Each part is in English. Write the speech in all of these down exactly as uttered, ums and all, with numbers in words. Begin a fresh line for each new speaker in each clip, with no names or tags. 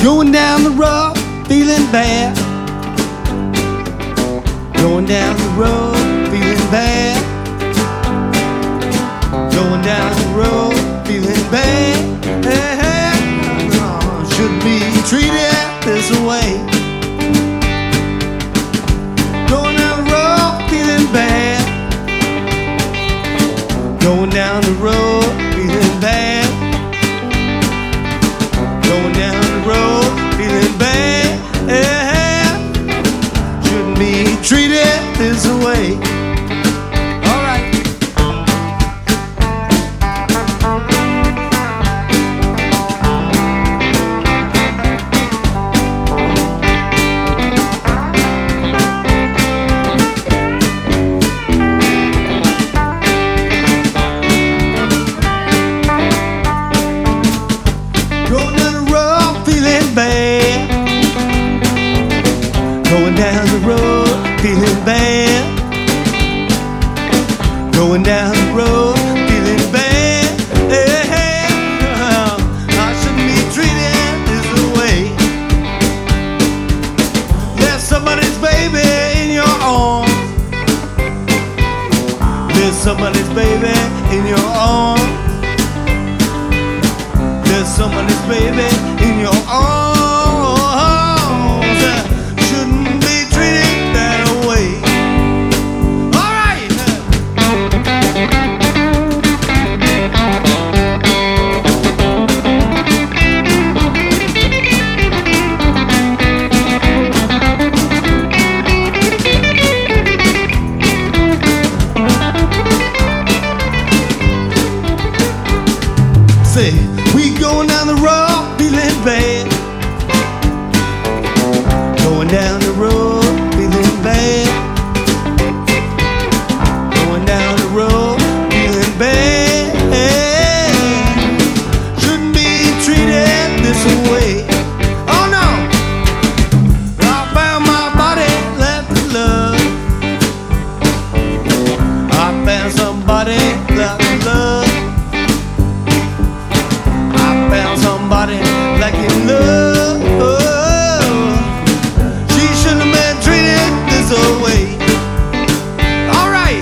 Going down the road, feeling bad. Going down the road, feeling bad. Going down the road, feeling bad. Shouldn't be treated this way. Going down the road, feeling bad. Going down the road, feeling bad. Going down the road, feeling bad. Shouldn't be treated this way. All right. Going down the road, feeling bad. Going down the road, feeling bad. Going down the road, feeling bad. I shouldn't be treated this way. There's somebody's baby in your arms. There's somebody's baby in your arms. There's somebody's baby in your arms. Shouldn't be treated that way. All right. Say, we going down the road, feeling bad. Going down the road, feeling bad. Going down the road, feeling bad. Shouldn't be treated this way. Oh no! I found my body left in love. I found somebody left in love. Found somebody like in love. She shouldn't have been treated this way. All right.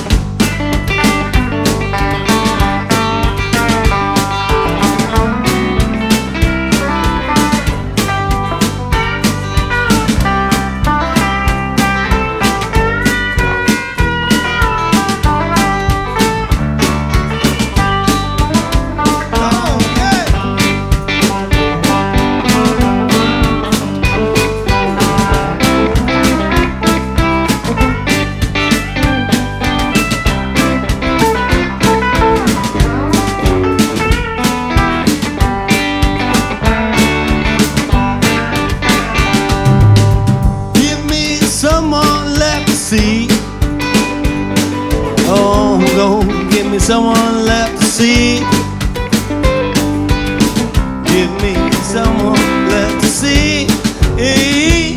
Someone left to see. Oh, go give me someone left to see. Give me someone left to see.